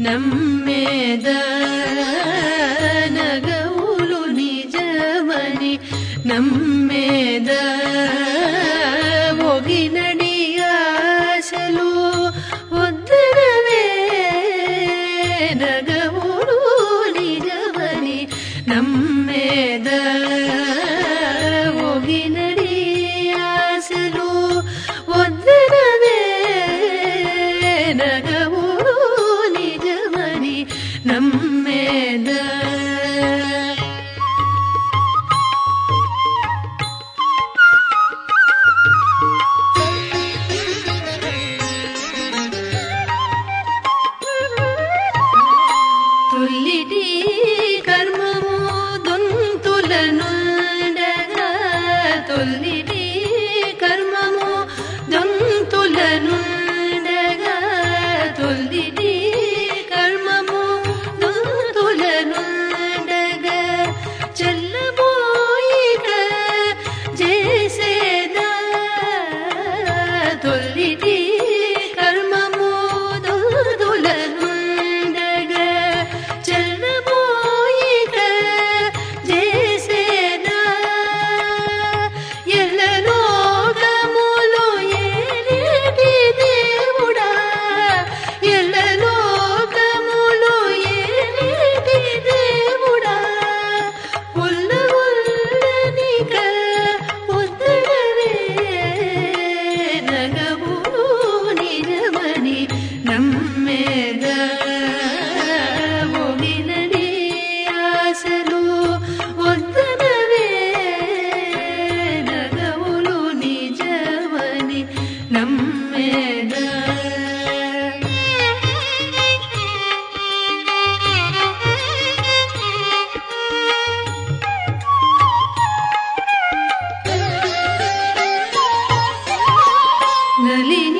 నమ్మేద నగవులు నిజమని నమ్మేద ఒగినడి ఆశలు వద్దనవే నగవులు నిజమని నమ్మేద ఒగినడి ఆశలు వద్దనవే నగవులు నిజమని నమ్మేద తొల్లిటి కర్మము దొంతులనుండగా తొల్లిటి కర్మము దొంతులనుండగా తొల్లిటి కర్మము దొంతులనుండగా చెల్లబోయిక చేసేదా తొల్లిటి కర్మము దొంతులనుండగా చెల్లబోయిక చేసేదా ఎల్లలోకములు ఏలేటి దేవుడా ఎల్లలోకములు ఏలేటి దేవుడా ఉల్లవుల్లనిక ఉద్దరవే నగవులు నిజమని నమ్మేద ఒగినడి ఆశలు వద్దనవే నగవులు నిజమని నమ్మేద నలిని